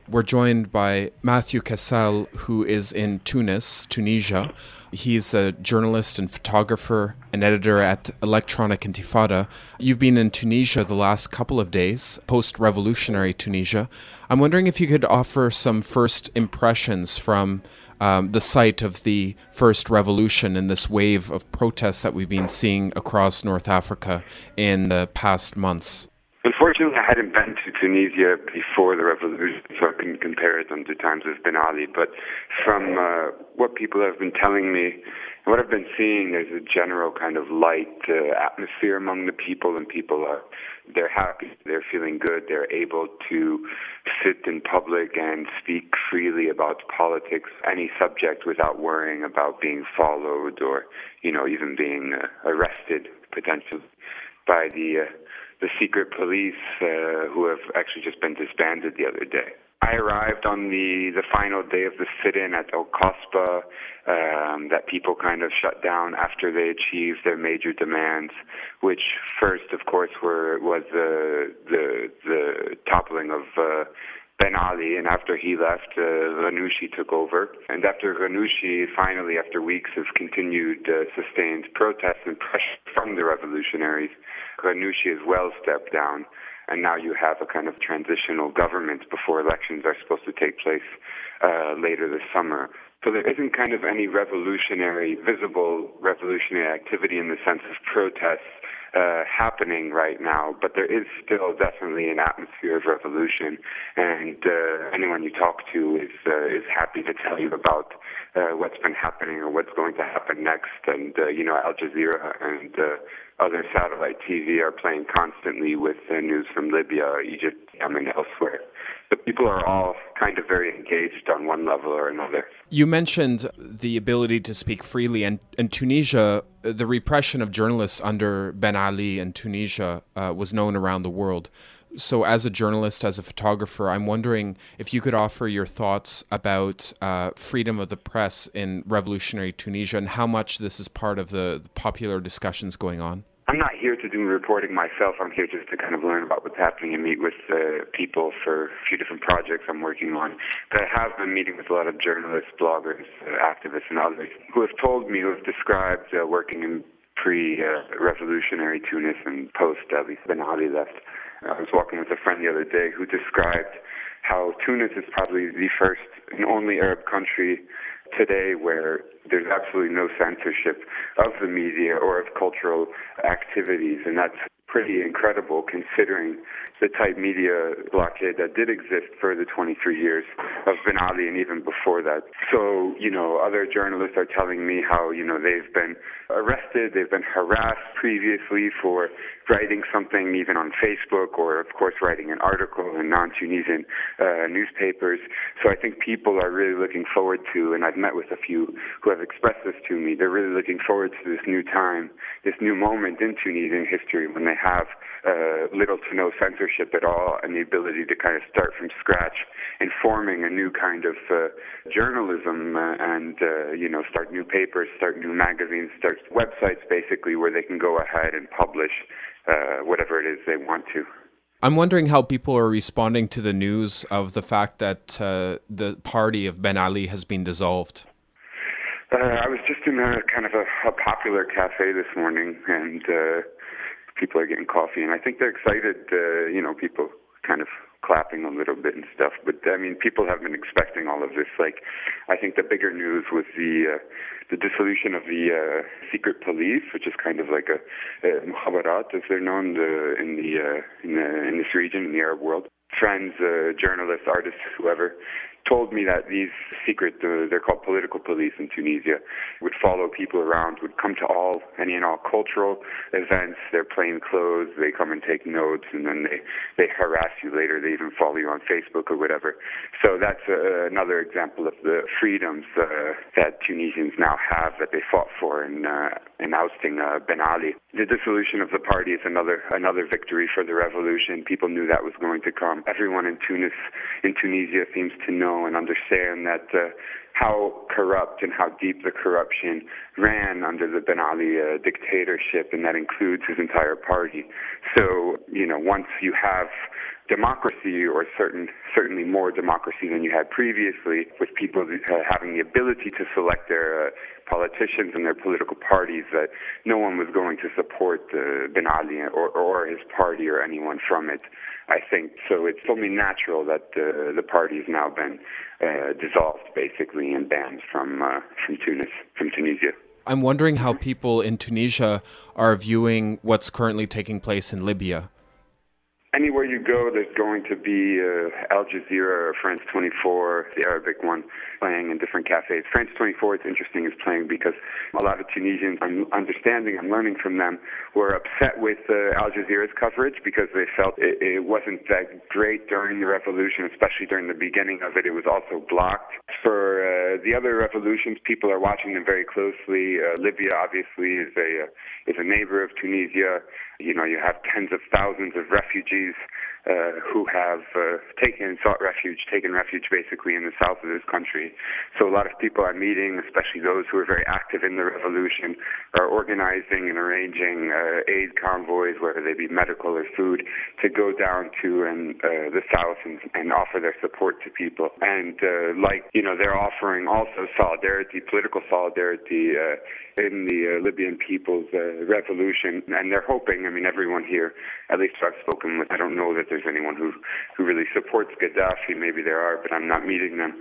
We're joined by Matthew Kassel, who is in Tunis, Tunisia. He's a journalist and photographer and editor at Electronic Intifada. You've been in Tunisia the last couple of days, post-revolutionary Tunisia. I'm wondering if you could offer some first impressions from the site of the first revolution and this wave of protests that we've been seeing across North Africa in the past months. Unfortunately, I hadn't been to Tunisia before the revolution, so I couldn't compare it to times of Ben Ali. But from what people have been telling me, and what I've been seeing, there's a general kind of light atmosphere among the people, and they're happy, they're feeling good, they're able to sit in public and speak freely about politics, any subject, without worrying about being followed or, even being arrested potentially by the secret police who have actually just been disbanded the other day. I arrived on the final day of the sit-in at El Kasbah that people kind of shut down after they achieved their major demands, which first, of course, was the toppling of Ben Ali, and after he left, Ghannouchi took over. And after Ghannouchi, finally, after weeks of continued sustained protests and pressure from the revolutionaries, Ghannouchi as well stepped down. And now you have a kind of transitional government before elections are supposed to take place later this summer. So there isn't kind of any visible revolutionary activity in the sense of protests happening right now, but there is still definitely an atmosphere of revolution, and anyone you talk to is happy to tell you about what's been happening or what's going to happen next. And Al Jazeera and other satellite TV are playing constantly with news from Libya, Egypt, Yemen, elsewhere. The people are all kind of very engaged on one level or another. You mentioned the ability to speak freely, and in Tunisia, the repression of journalists under Ben Ali in Tunisia was known around the world. So as a journalist, as a photographer, I'm wondering if you could offer your thoughts about freedom of the press in revolutionary Tunisia and how much this is part of the popular discussions going on. I'm not here to do reporting myself. I'm here just to kind of learn about what's happening and meet with people for a few different projects I'm working on. But I have been meeting with a lot of journalists, bloggers, activists, and others who have described working in pre-revolutionary Tunis and post, at least Ben Ali left. I was walking with a friend the other day who described how Tunis is probably the first and only Arab country today where there's absolutely no censorship of the media or of cultural activities, and that's pretty incredible considering the tight media blockade that did exist for the 23 years of Ben Ali and even before that. So, other journalists are telling me how, they've been arrested, they've been harassed previously for writing something even on Facebook or, of course, writing an article in non-Tunisian newspapers. So I think people are really looking forward to, and I've met with a few who have expressed this to me, they're really looking forward to this new time, this new moment in Tunisian history when they have little to no censorship at all and the ability to kind of start from scratch in forming a new kind of journalism and start new papers, start new magazines, start websites basically where they can go ahead and publish whatever it is they want to. I'm wondering how people are responding to the news of the fact that the party of Ben Ali has been dissolved. I was just in a kind of a popular cafe this morning, and people are getting coffee, and I think they're excited, people kind of clapping a little bit and stuff. But, people have been expecting all of this. I think the bigger news was the dissolution of the secret police, which is kind of like a mukhabarat, as they're known in this region, in the Arab world. Friends, journalists, artists, whoever, told me that these secret, they're called political police in Tunisia, would follow people around, would come to any and all cultural events. They're plain clothes, they come and take notes, and then they harass you later. They even follow you on Facebook or whatever. So that's another example of the freedoms that Tunisians now have that they fought for in ousting Ben Ali. The dissolution of the party is another victory for the revolution. People knew that was going to come. Everyone in Tunisia seems to know and understand that how corrupt and how deep the corruption ran under the Ben Ali dictatorship, and that includes his entire party. So, once you have democracy, or certainly more democracy than you had previously, with people having the ability to select their politicians and their political parties, that no one was going to support Ben Ali or his party or anyone from it, I think. So it's only natural that the party has now been dissolved, basically, and banned from Tunisia. I'm wondering how people in Tunisia are viewing what's currently taking place in Libya. Anywhere you go, there's going to be Al Jazeera or France 24, the Arabic one, playing in different cafes. France 24, it's interesting, is playing because a lot of Tunisians, I'm learning from them, were upset with Al Jazeera's coverage because they felt it wasn't that great during the revolution, especially during the beginning of it. It was also blocked. For the other revolutions, people are watching them very closely. Libya, obviously, is a neighbor of Tunisia. You have tens of thousands of refugees who have taken refuge basically in the south of this country. So a lot of people I'm meeting, especially those who are very active in the revolution, are organizing and arranging aid convoys, whether they be medical or food, to go down to the south and offer their support to people. And they're offering also solidarity, political solidarity in the Libyan people's revolution. And they're hoping, everyone here, at least I've spoken with, I don't know that there's anyone who really supports Gaddafi. Maybe there are, but I'm not meeting them.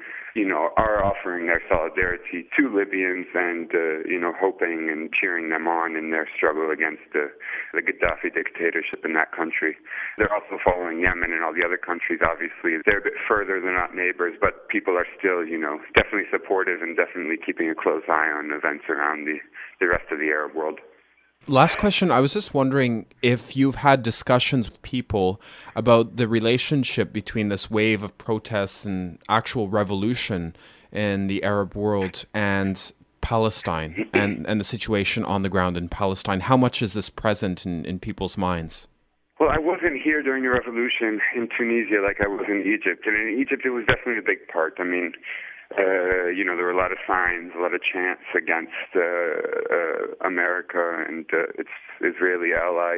Are offering their solidarity to Libyans and, hoping and cheering them on in their struggle against the Gaddafi dictatorship in that country. They're also following Yemen and all the other countries, obviously. They're a bit further, they're not neighbors, but people are still, definitely supportive and definitely keeping a close eye on events around the rest of the Arab world. Last question. I was just wondering if you've had discussions with people about the relationship between this wave of protests and actual revolution in the Arab world and Palestine and the situation on the ground in Palestine. How much is this present in people's minds? Well, I wasn't here during the revolution in Tunisia like I was in Egypt. And in Egypt, it was definitely a big part. There were a lot of signs, a lot of chants against America and its Israeli ally.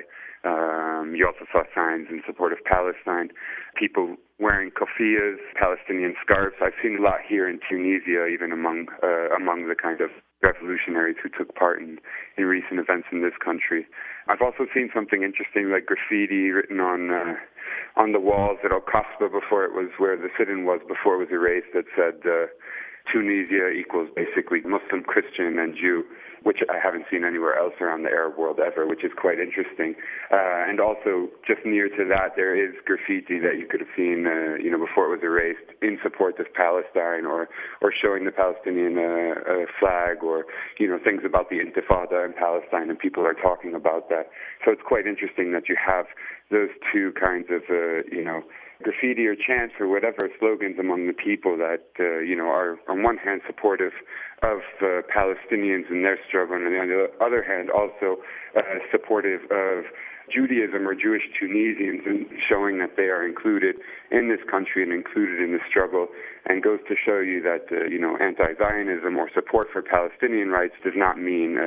You also saw signs in support of Palestine, people wearing keffiyehs, Palestinian scarves. I've seen a lot here in Tunisia, even among the kind of revolutionaries who took part in recent events in this country. I've also seen something interesting, like graffiti written on the walls at Al-Qasba before it was where the sit-in was, before it was erased, that said Tunisia equals basically Muslim, Christian, and Jew, which I haven't seen anywhere else around the Arab world ever, which is quite interesting. And also, just near to that, there is graffiti that you could have seen, before it was erased, in support of Palestine, or showing the Palestinian flag, or, things about the Intifada in Palestine, and people are talking about that. So it's quite interesting that you have those two kinds of, graffiti or chants or whatever slogans among the people that, are on one hand supportive of Palestinians and their struggle, and on the other hand also supportive of Judaism or Jewish Tunisians, and showing that they are included in this country and included in the struggle, and goes to show you that, anti-Zionism or support for Palestinian rights does not mean,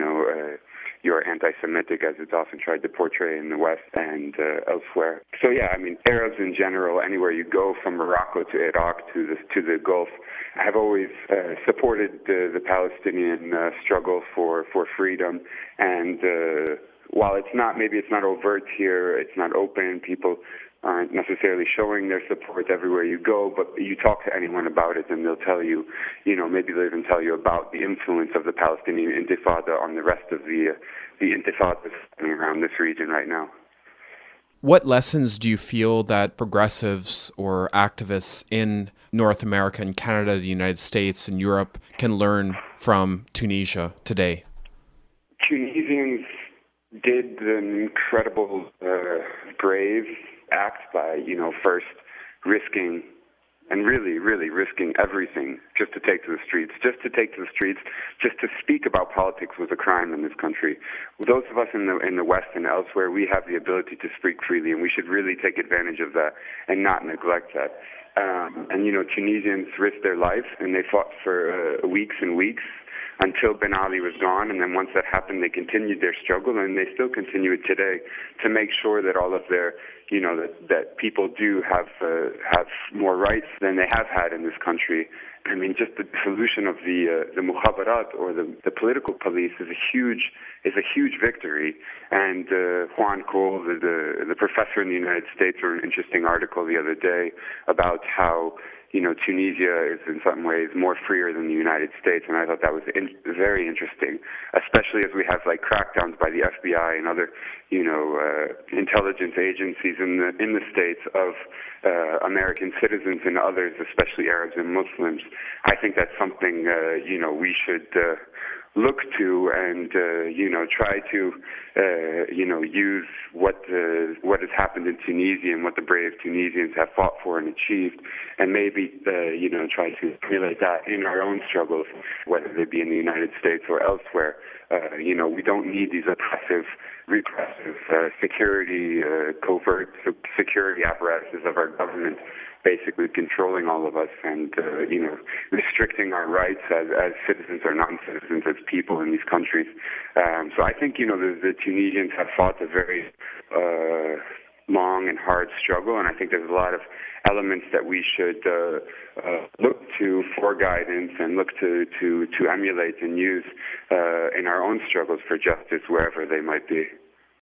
you're anti-Semitic, as it's often tried to portray in the West and elsewhere. So Arabs in general, anywhere you go, from Morocco to Iraq to the Gulf, have always supported the Palestinian struggle for freedom. And while it's not overt here, it's not open, people aren't necessarily showing their support everywhere you go, but you talk to anyone about it and they'll tell you, maybe they'll even tell you about the influence of the Palestinian Intifada on the rest of the Intifadas around this region right now. What lessons do you feel that progressives or activists in North America and Canada, the United States and Europe can learn from Tunisia today? Tunisians did an incredible, brave act by, first risking and really, really risking everything just to take to the streets. Just to speak about politics was a crime in this country. Those of us in the West and elsewhere, we have the ability to speak freely, and we should really take advantage of that and not neglect that. Tunisians risked their life, and they fought for weeks and weeks until Ben Ali was gone. And then once that happened, they continued their struggle, and they still continue it today to make sure that all of their, that people do have more rights than they have had in this country. I mean, just the solution of the mukhabarat, or the political police, is a huge victory. And Juan Cole, the professor in the United States, wrote an interesting article the other day about how Tunisia is in some ways more freer than the United States, and I thought that was very interesting, especially as we have like crackdowns by the FBI and other intelligence agencies in the States of American citizens and others, especially Arabs and Muslims. I think that's something we should look to and try to use what has happened in Tunisia and what the brave Tunisians have fought for and achieved, and maybe try to emulate that in our own struggles, whether they be in the United States or elsewhere. We don't need these repressive security, covert security apparatuses of our government basically controlling all of us and, restricting our rights as citizens or non-citizens, as people in these countries. So I think, the Tunisians have fought a very long and hard struggle, and I think there's a lot of elements that we should look to for guidance and look to emulate and use in our own struggles for justice, wherever they might be.